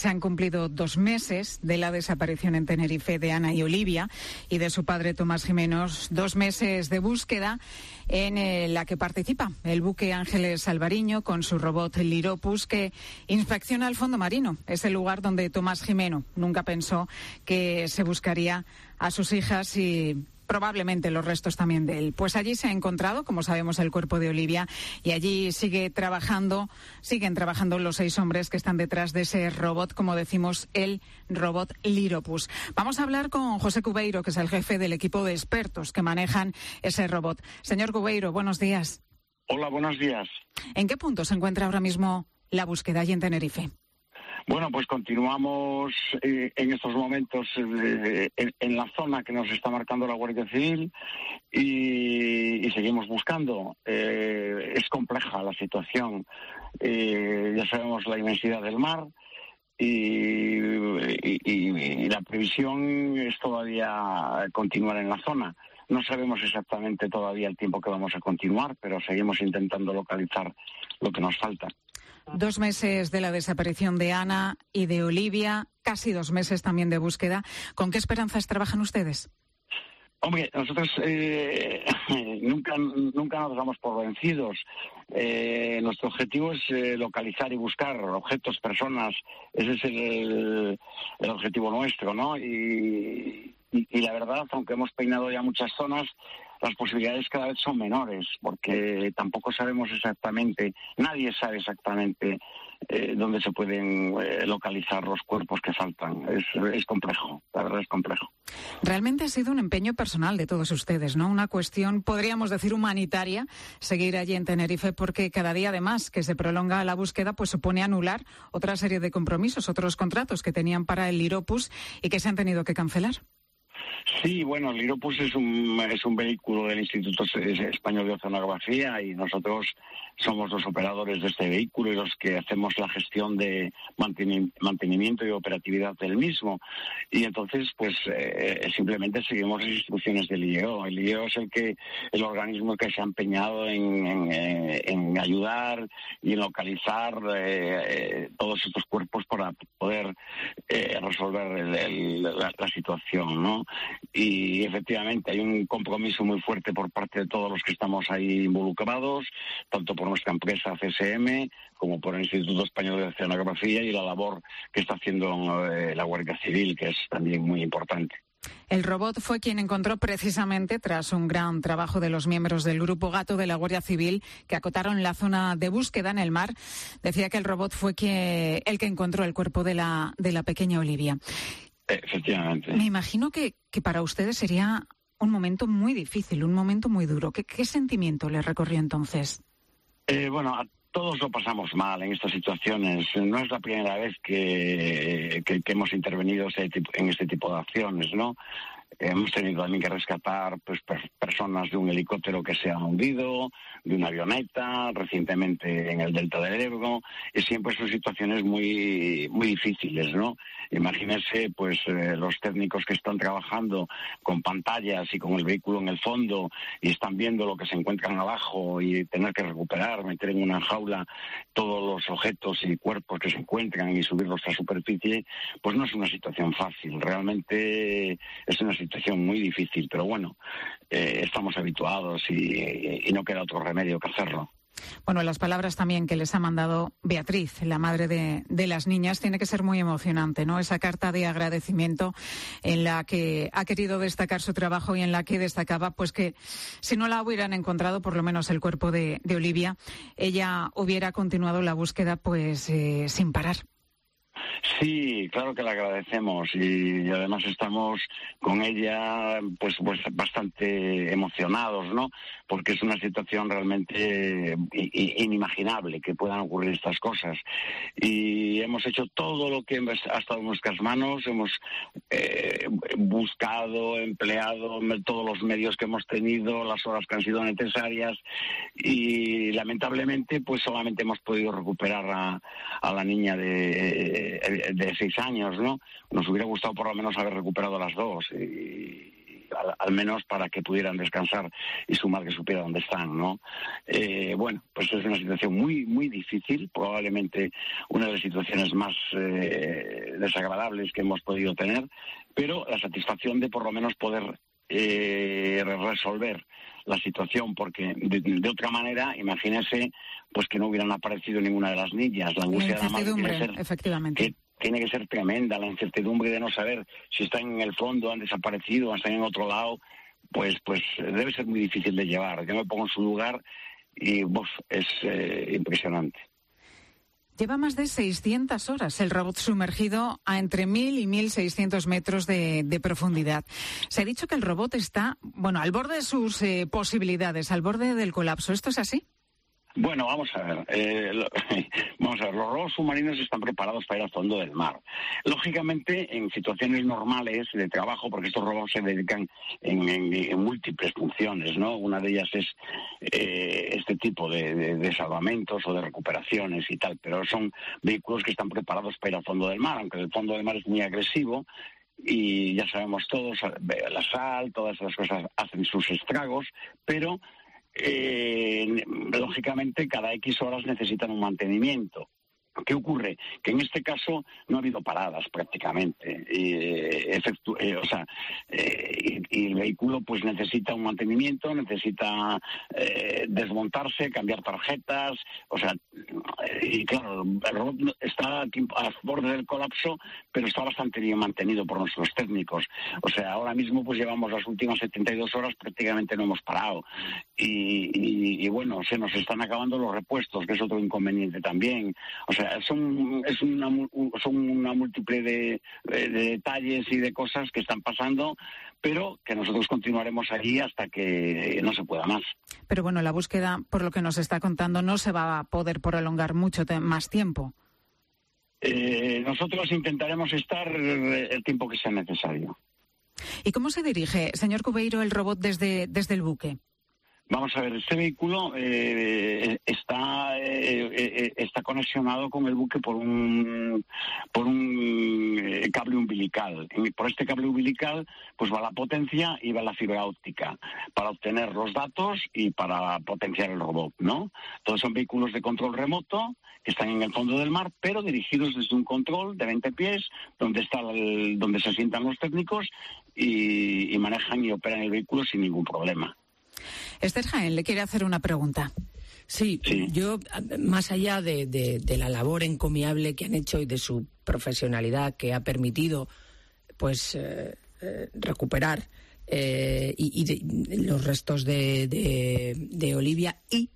Se han cumplido 2 meses de la desaparición en Tenerife de Ana y Olivia y de su padre Tomás Giménez. 2 meses de búsqueda en la que participa el buque Ángeles Alvariño con su robot Liropus, que inspecciona el fondo marino. Es el lugar donde Tomás Giménez nunca pensó que se buscaría a sus hijas y probablemente los restos también de él. Pues allí se ha encontrado, como sabemos, el cuerpo de Olivia, y allí siguen trabajando los 6 hombres que están detrás de ese robot, como decimos, el robot Liropus. Vamos a hablar con José Cubeiro, que es el jefe del equipo de expertos que manejan ese robot. Señor Cubeiro, buenos días. Hola, buenos días. ¿En qué punto se encuentra ahora mismo la búsqueda allí en Tenerife? Bueno, pues continuamos en estos momentos en la zona que nos está marcando la Guardia Civil y seguimos buscando. Es compleja la situación. Ya sabemos la inmensidad del mar y la previsión es todavía continuar en la zona. No sabemos exactamente todavía el tiempo que vamos a continuar, pero seguimos intentando localizar lo que nos falta. 2 meses de la desaparición de Ana y de Olivia, casi 2 meses también de búsqueda. ¿Con qué esperanzas trabajan ustedes? Hombre, nosotros nunca nos damos por vencidos. Nuestro objetivo es localizar y buscar objetos, personas. Ese es el objetivo nuestro, ¿no? Y la verdad, aunque hemos peinado ya muchas zonas, las posibilidades cada vez son menores, porque tampoco sabemos exactamente, nadie sabe exactamente dónde se pueden localizar los cuerpos que faltan. Es complejo, la verdad es complejo. Realmente ha sido un empeño personal de todos ustedes, ¿no? Una cuestión, podríamos decir, humanitaria, seguir allí en Tenerife, porque cada día además que se prolonga la búsqueda, pues supone anular otra serie de compromisos, otros contratos que tenían para el Liropus y que se han tenido que cancelar. Sí, bueno, el Liropus es un vehículo del Instituto Español de Oceanografía y nosotros somos los operadores de este vehículo y los que hacemos la gestión de mantenimiento y operatividad del mismo. Y entonces, pues simplemente seguimos las instrucciones del IEO. El IEO es el organismo que se ha empeñado en ayudar y en localizar todos estos cuerpos para poder resolver la situación, ¿no? Y efectivamente hay un compromiso muy fuerte por parte de todos los que estamos ahí involucrados, tanto por nuestra empresa CSM como por el Instituto Español de Oceanografía y la labor que está haciendo la Guardia Civil, que es también muy importante. El robot fue quien encontró precisamente, tras un gran trabajo de los miembros del Grupo Gato de la Guardia Civil, que acotaron la zona de búsqueda en el mar, decía que el robot fue el que encontró el cuerpo de la pequeña Olivia. Efectivamente. Me imagino que para ustedes sería un momento muy difícil, un momento muy duro. ¿Qué sentimiento les recorrió entonces? Bueno, a todos lo pasamos mal en estas situaciones. No es la primera vez que hemos intervenido en este tipo de acciones, ¿no? Hemos tenido también que rescatar personas de un helicóptero que se ha hundido, de una avioneta, recientemente en el Delta del Ebro, y siempre son situaciones muy, muy difíciles, ¿no? Imagínense, los técnicos que están trabajando con pantallas y con el vehículo en el fondo y están viendo lo que se encuentran abajo y tener que recuperar, meter en una jaula todos los objetos y cuerpos que se encuentran y subirlos a la superficie, pues no es una situación fácil. Realmente es una situación muy difícil, pero bueno, estamos habituados y no queda otro remedio que hacerlo. Bueno, las palabras también que les ha mandado Beatriz, la madre de las niñas, tiene que ser muy emocionante, ¿no? Esa carta de agradecimiento en la que ha querido destacar su trabajo y en la que destacaba, pues que si no la hubieran encontrado, por lo menos el cuerpo de Olivia, ella hubiera continuado la búsqueda, sin parar. Sí, claro que le agradecemos y además estamos con ella pues bastante emocionados, ¿no? Porque es una situación realmente inimaginable que puedan ocurrir estas cosas. Y hemos hecho todo lo que ha estado en nuestras manos, hemos buscado, empleado todos los medios que hemos tenido, las horas que han sido necesarias y lamentablemente pues solamente hemos podido recuperar a la niña de 6 años, ¿no? Nos hubiera gustado por lo menos haber recuperado las dos y al menos para que pudieran descansar y su madre supiera dónde están, ¿no? Bueno, pues es una situación muy, muy difícil, probablemente una de las situaciones más desagradables que hemos podido tener, pero la satisfacción de por lo menos poder resolver la situación, porque de otra manera, imagínese, pues que no hubieran aparecido ninguna de las niñas. La angustia de la madre tiene que ser, efectivamente. Tiene que ser tremenda, la incertidumbre de no saber si están en el fondo, han desaparecido, están en otro lado, pues debe ser muy difícil de llevar. Yo me pongo en su lugar y es impresionante. Lleva más de 600 horas el robot sumergido a entre 1.000 y 1.600 metros de profundidad. Se ha dicho que el robot está, al borde de sus posibilidades, al borde del colapso. ¿Esto es así? Bueno, vamos a ver. Los robots submarinos están preparados para ir al fondo del mar. Lógicamente, en situaciones normales de trabajo, porque estos robots se dedican en múltiples funciones, ¿no? Una de ellas es este tipo de salvamentos o de recuperaciones y tal, pero son vehículos que están preparados para ir al fondo del mar, aunque el fondo del mar es muy agresivo. Y ya sabemos todos, la sal, todas esas cosas hacen sus estragos, pero lógicamente cada X horas necesitan un mantenimiento. ¿Qué ocurre? Que en este caso no ha habido paradas prácticamente y el vehículo pues necesita un mantenimiento, necesita desmontarse, cambiar tarjetas, y claro, el robot está aquí a borde del colapso, pero está bastante bien mantenido por nuestros técnicos. Ahora mismo pues llevamos las últimas 72 horas, prácticamente no hemos parado y bueno, se nos están acabando los repuestos, que es otro inconveniente también. Son una múltiple de detalles y de cosas que están pasando, pero que nosotros continuaremos allí hasta que no se pueda más. Pero bueno, la búsqueda, por lo que nos está contando, no se va a poder prolongar mucho más tiempo. Nosotros intentaremos estar el tiempo que sea necesario. ¿Y cómo se dirige, señor Cubeiro, el robot desde el buque? Vamos a ver, este vehículo está conexionado con el buque por un cable umbilical. Por este cable umbilical pues va la potencia y va la fibra óptica para obtener los datos y para potenciar el robot, ¿no? Todos son vehículos de control remoto que están en el fondo del mar, pero dirigidos desde un control de 20 pies, donde se sientan los técnicos y manejan y operan el vehículo sin ningún problema. Esther Jaén le quiere hacer una pregunta. Sí, yo, más allá de la labor encomiable que han hecho y de su profesionalidad que ha permitido pues recuperar los restos de Olivia y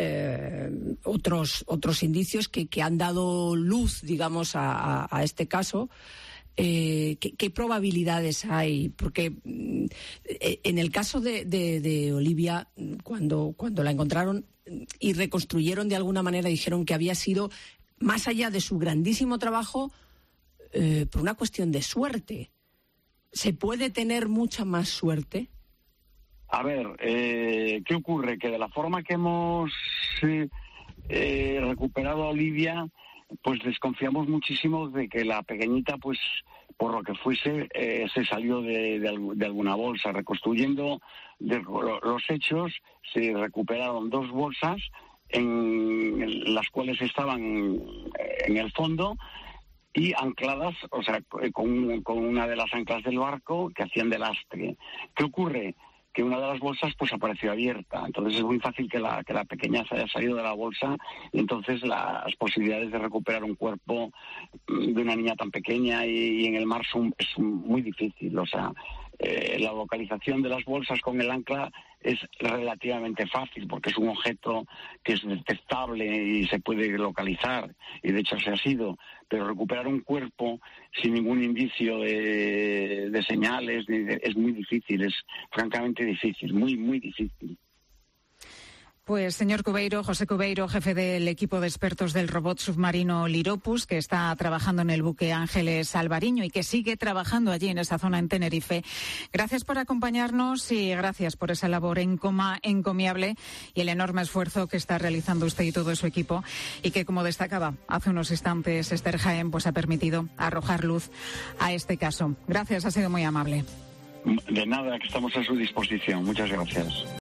otros indicios que han dado luz, digamos, a este caso, ¿qué probabilidades hay? Porque en el caso de Olivia, cuando la encontraron y reconstruyeron de alguna manera, dijeron que había sido, más allá de su grandísimo trabajo, por una cuestión de suerte. ¿Se puede tener mucha más suerte? A ver, ¿qué ocurre? Que de la forma que hemos recuperado a Olivia, pues desconfiamos muchísimo de que la pequeñita, pues por lo que fuese, se salió de alguna bolsa. Reconstruyendo los hechos, se recuperaron 2 bolsas en las cuales estaban en el fondo y ancladas, con una de las anclas del barco que hacían de lastre. ¿Qué ocurre? Que una de las bolsas pues apareció abierta, entonces es muy fácil que la pequeña se haya salido de la bolsa y entonces las posibilidades de recuperar un cuerpo de una niña tan pequeña y en el mar es muy difícil. La localización de las bolsas con el ancla es relativamente fácil porque es un objeto que es detectable y se puede localizar, y de hecho se ha sido, pero recuperar un cuerpo sin ningún indicio de señales es muy difícil, es francamente difícil, muy, muy difícil. Pues, señor Cubeiro, José Cubeiro, jefe del equipo de expertos del robot submarino Liropus, que está trabajando en el buque Ángeles Alvariño y que sigue trabajando allí en esa zona en Tenerife. Gracias por acompañarnos y gracias por esa labor encomiable y el enorme esfuerzo que está realizando usted y todo su equipo y que, como destacaba hace unos instantes Esther Jaén, pues ha permitido arrojar luz a este caso. Gracias, ha sido muy amable. De nada, que estamos a su disposición. Muchas gracias.